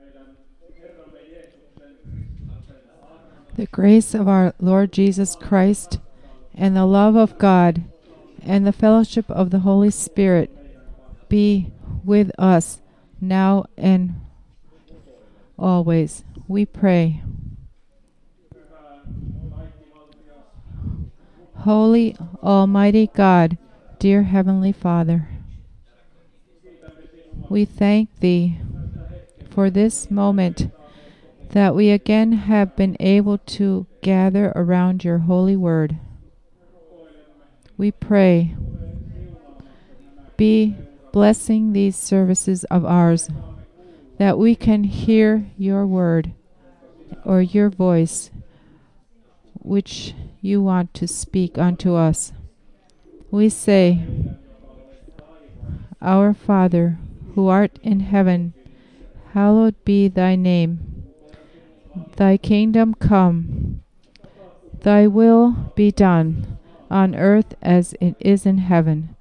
The grace of our Lord Jesus Christ and the love of God and the fellowship of the Holy Spirit be with us now and always. We pray. Holy, Almighty God, dear Heavenly Father, we thank Thee for this moment that we again have been able to gather around Your holy word. We pray, be blessing these services of ours, that we can hear Your word or Your voice, which You want to speak unto us. We say, Our Father, who art in heaven, hallowed be Thy name. Thy kingdom come. Thy will be done on earth as it is in heaven.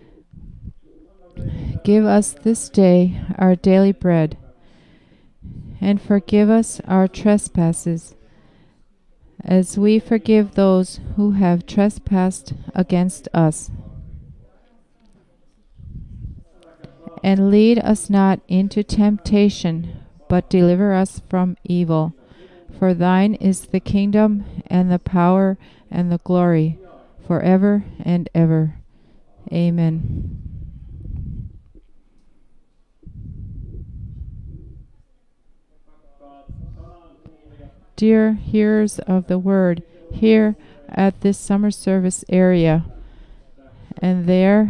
Give us this day our daily bread, and forgive us our trespasses, as we forgive those who have trespassed against us. And lead us not into temptation, but deliver us from evil. For Thine is the kingdom, and the power, and the glory, forever and ever. Amen. Dear hearers of the word, here at this summer service area, and there,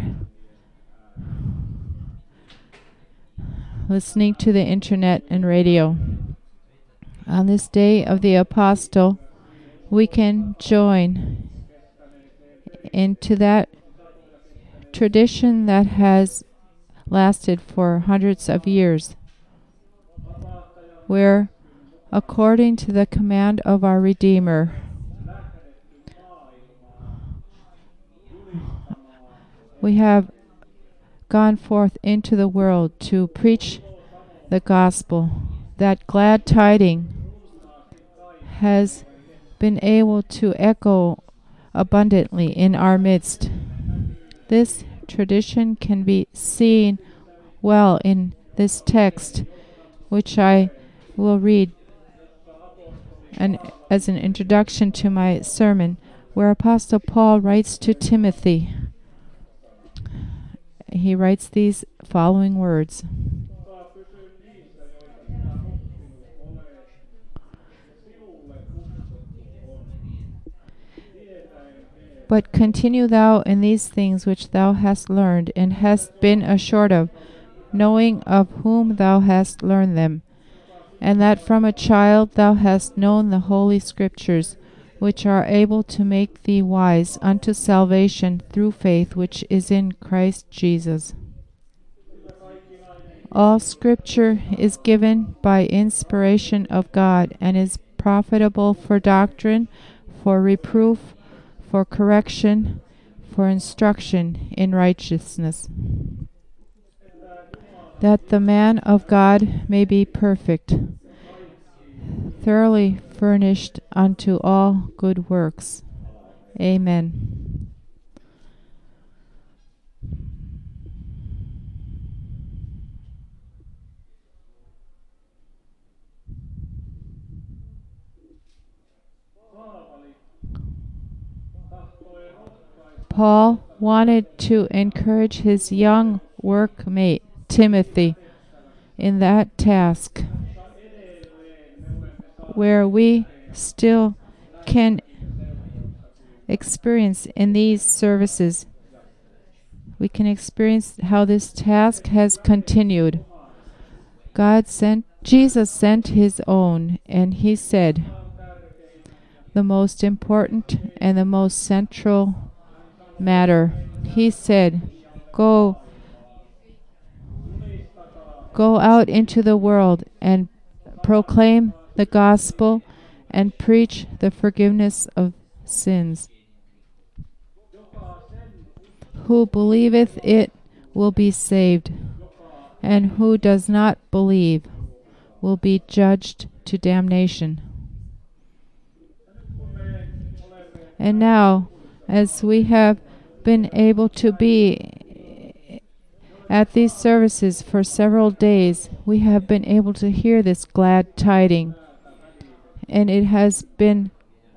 listening to the internet and radio, on this day of the Apostle, we can join into that tradition that has lasted for hundreds of years, where, according to the command of our Redeemer, we have gone forth into the world to preach the gospel. That glad tiding has been able to echo abundantly in our midst. This tradition can be seen well in this text, which I will read as an introduction to my sermon, where Apostle Paul writes to Timothy. He writes these following words. But continue thou in these things which thou hast learned, and hast been assured of, knowing of whom thou hast learned them, and that from a child thou hast known the holy Scriptures, which are able to make thee wise unto salvation through faith which is in Christ Jesus. All Scripture is given by inspiration of God, and is profitable for doctrine, for reproof, for correction, for instruction in righteousness, that the man of God may be perfect, thoroughly furnished unto all good works. Amen. Paul wanted to encourage his young workmate, Timothy, in that task, where we still can experience in these services. We can experience how this task has continued. Jesus sent His own, and He said, the most important and the most central matter. He said, go out into the world and proclaim the gospel and preach the forgiveness of sins. Who believeth it will be saved, and who does not believe will be judged to damnation. And now, as we have been able to be at these services for several days, we have been able to hear this glad tiding, and it has been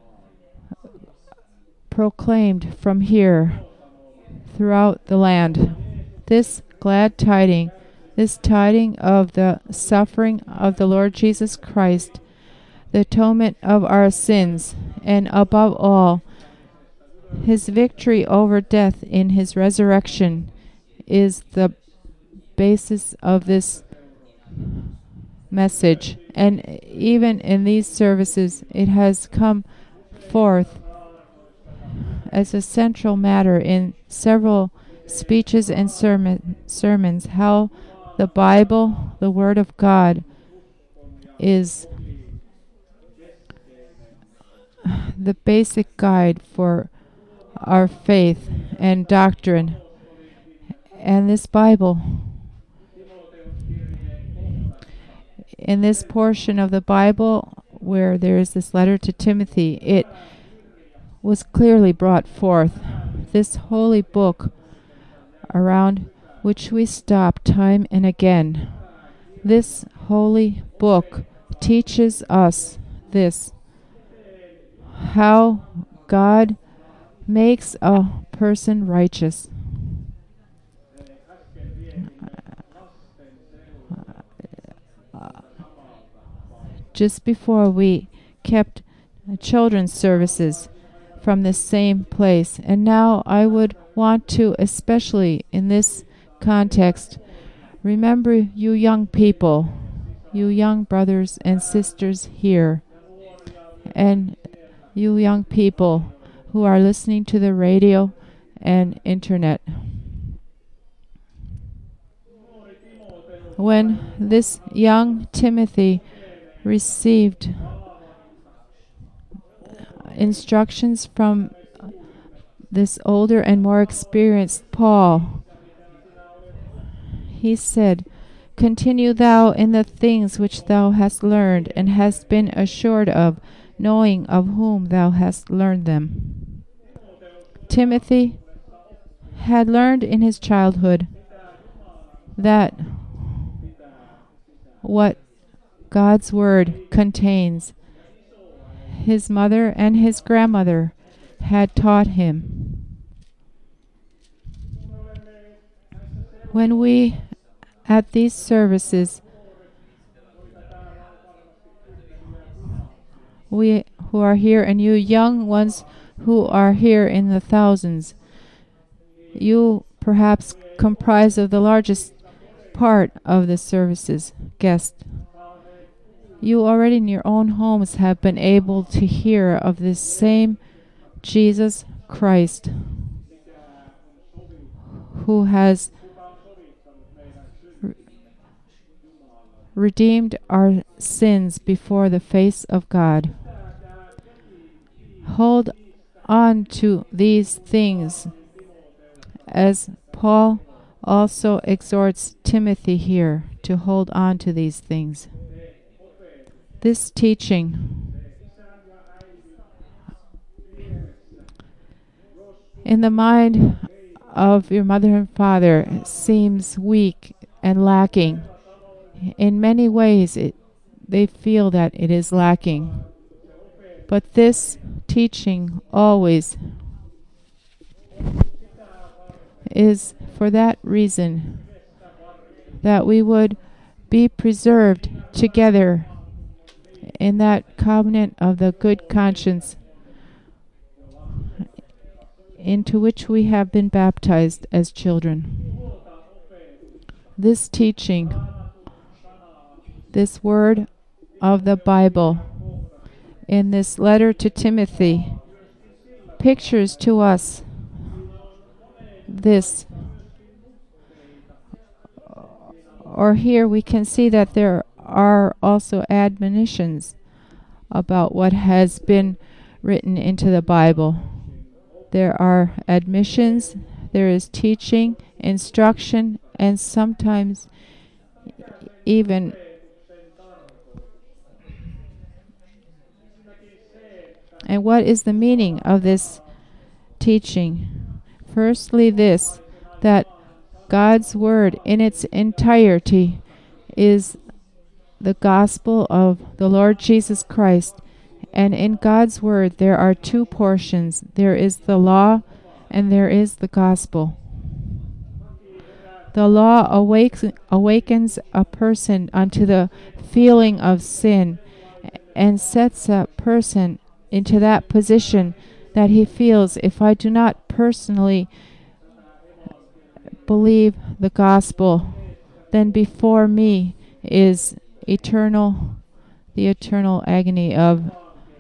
proclaimed from here throughout the land. This glad tiding, this tiding of the suffering of the Lord Jesus Christ, the atonement of our sins, and above all, His victory over death in His resurrection, is the basis of this message. And even in these services, it has come forth as a central matter in several speeches and sermons, how the Bible, the Word of God, is the basic guide for our faith and doctrine. And this Bible, in this portion of the Bible where there is this letter to Timothy, it was clearly brought forth. This holy book around which we stop time and again. This holy book teaches us this, how God makes a person righteous. Just before we kept children's services from the same place, and now I would want to, especially in this context, remember you young people, you young brothers and sisters here, and you young people who are listening to the radio and internet. When this young Timothy received instructions from this older and more experienced Paul, he said, "Continue thou in the things which thou hast learned and hast been assured of, knowing of whom thou hast learned them." Timothy had learned in his childhood that what God's Word contains, his mother and his grandmother had taught him. When we, at these services, we who are here, and you young ones who are here in the thousands, you perhaps comprise of the largest part of the services guest. You already in your own homes have been able to hear of this same Jesus Christ, who has redeemed our sins before the face of God. Hold on to these things, as Paul also exhorts Timothy here to hold on to these things. This teaching in the mind of your mother and father seems weak and lacking. In many ways, they feel that it is lacking. But this teaching always is for that reason, that we would be preserved together in that covenant of the good conscience into which we have been baptized as children. This teaching, this word of the Bible in this letter to Timothy, pictures to us this. Or here we can see that there are also admonitions about what has been written into the Bible. There are admissions, there is teaching, instruction, and sometimes even And what is the meaning of this teaching? Firstly, this, that God's Word in its entirety is the gospel of the Lord Jesus Christ. And in God's Word there are two portions. There is the law and there is the gospel. The law awakens a person unto the feeling of sin and sets a person into that position that he feels, if I do not personally believe the gospel, then before me is the eternal agony of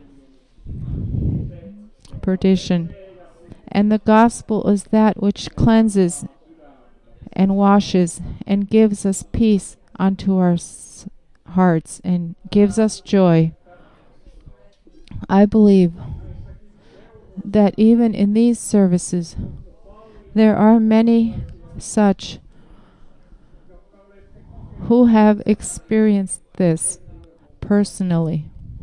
perdition. And the gospel is that which cleanses and washes and gives us peace unto our hearts and gives us joy. I believe that even in these services there are many such who have experienced this personally.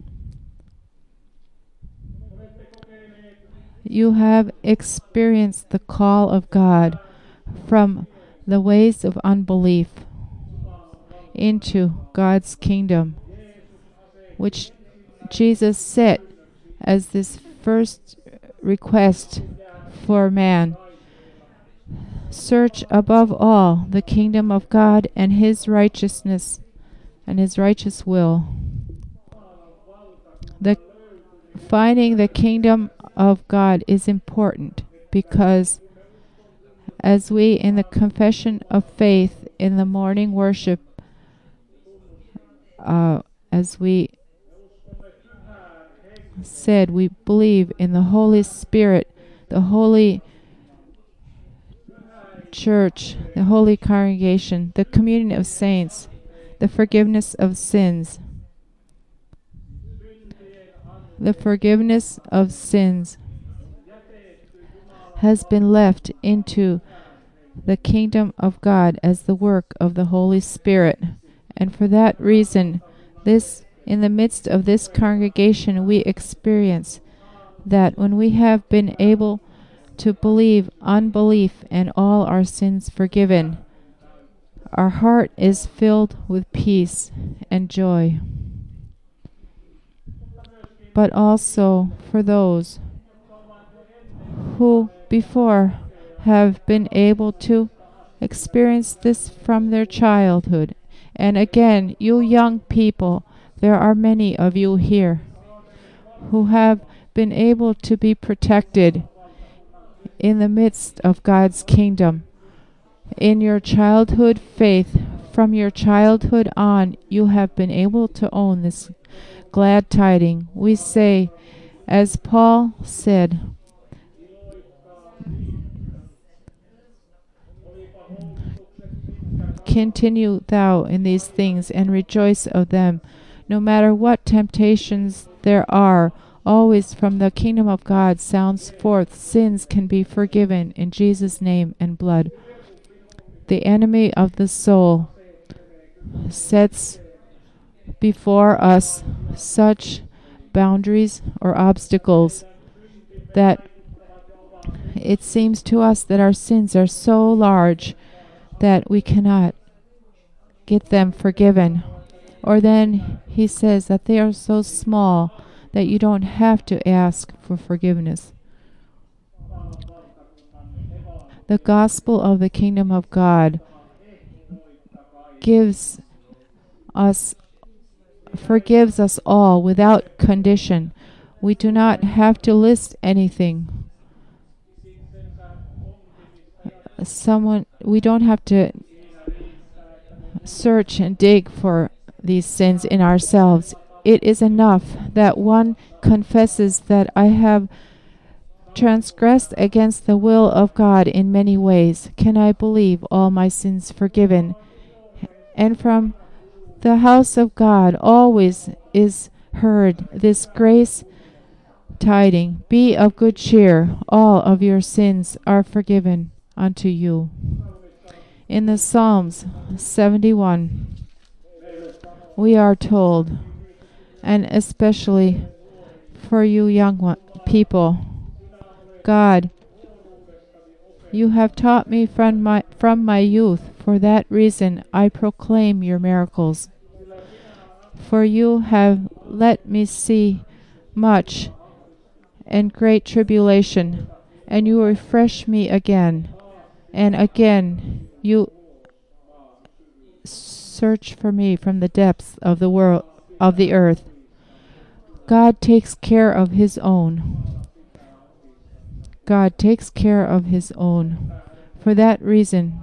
You have experienced the call of God from the ways of unbelief into God's kingdom, which Jesus set as this first request for man. Search above all the kingdom of God and his righteousness and his righteous will. Finding the kingdom of God is important because as we in the confession of faith in the morning worship, as we said, we believe in the Holy Spirit, the Holy Church, the Holy Congregation, the communion of saints, the forgiveness of sins. The forgiveness of sins has been left into the kingdom of God as the work of the Holy Spirit. And for that reason, in the midst of this congregation, we experience that when we have been able to believe unbelief and all our sins forgiven, our heart is filled with peace and joy. But also for those who before have been able to experience this from their childhood. And again, you young people, there are many of you here who have been able to be protected in the midst of God's kingdom. In your childhood faith, from your childhood on, you have been able to own this glad tiding. We say, as Paul said, continue thou in these things and rejoice of them. No matter what temptations there are, always from the kingdom of God sounds forth, sins can be forgiven in Jesus' name and blood. The enemy of the soul sets before us such boundaries or obstacles that it seems to us that our sins are so large that we cannot get them forgiven. Or then he says that they are so small that you don't have to ask for forgiveness. The gospel of the kingdom of God forgives us all without condition. We do not have to list anything. We don't have to search and dig for these sins in ourselves. It is enough that one confesses that I have transgressed against the will of God in many ways. Can I believe all my sins forgiven? And from the house of God always is heard this grace tiding. Be of good cheer. All of your sins are forgiven unto you. In the Psalms 71, we are told, and especially for you people. God, you have taught me from my youth. For that reason, I proclaim your miracles. For you have let me see much and great tribulation, and you refresh me again. And again, you search for me from the depths of the world, of the earth. God takes care of his own. God takes care of his own. For that reason,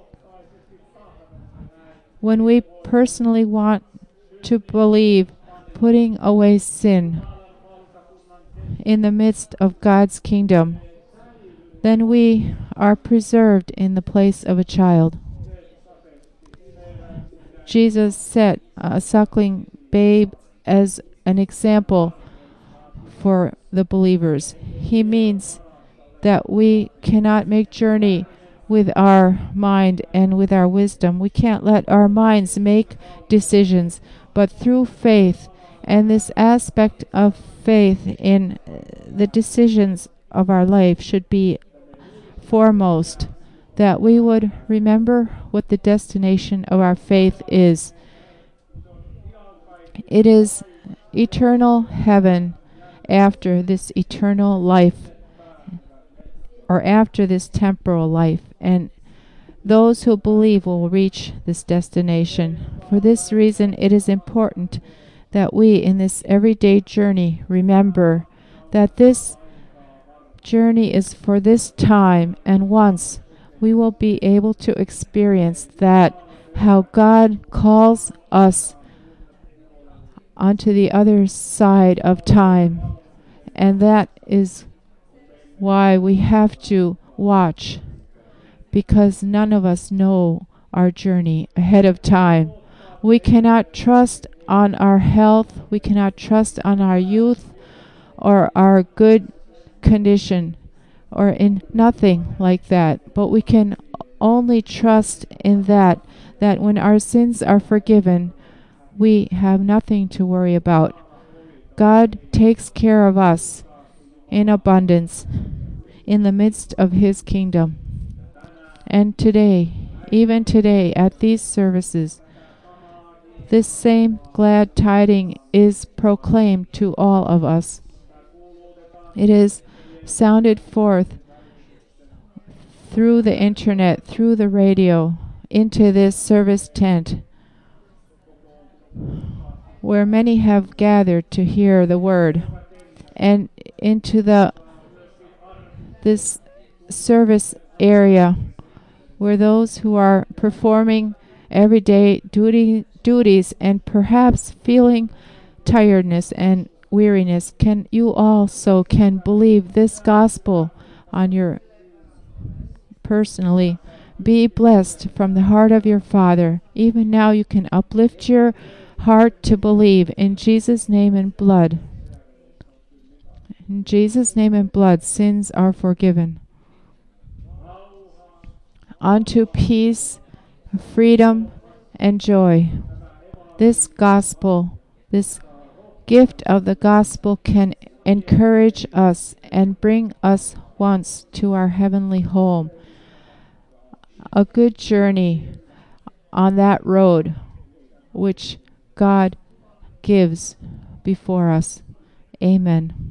when we personally want to believe, putting away sin in the midst of God's kingdom, then we are preserved in the place of a child. Jesus set a suckling babe as an example for the believers. He means that we cannot make journey with our mind and with our wisdom. We can't let our minds make decisions, but through faith, and this aspect of faith in the decisions of our life should be foremost, that we would remember what the destination of our faith is. It is eternal heaven after this eternal life, or after this temporal life, and those who believe will reach this destination. For this reason, it is important that we in this everyday journey remember that this journey is for this time, and once we will be able to experience that, how God calls us onto the other side of time. And that is why we have to watch, because none of us know our journey ahead of time. We cannot trust on our health, we cannot trust on our youth or our good condition, or in nothing like that, but we can only trust in that when our sins are forgiven, we have nothing to worry about. God takes care of us in abundance in the midst of his kingdom. And today, even today at these services, this same glad tiding is proclaimed to all of us. It is sounded forth through the internet, through the radio, into this service tent, where many have gathered to hear the word, and into this service area where those who are performing everyday duties and perhaps feeling tiredness and weariness, you also can believe this gospel on your personally. Be blessed from the heart of your Father. Even now you can uplift your heart to believe in Jesus' name and blood. In Jesus' name and blood, sins are forgiven. Unto peace, freedom, and joy. This gospel, this gift of the gospel can encourage us and bring us once to our heavenly home. A good journey on that road which God gives before us. Amen.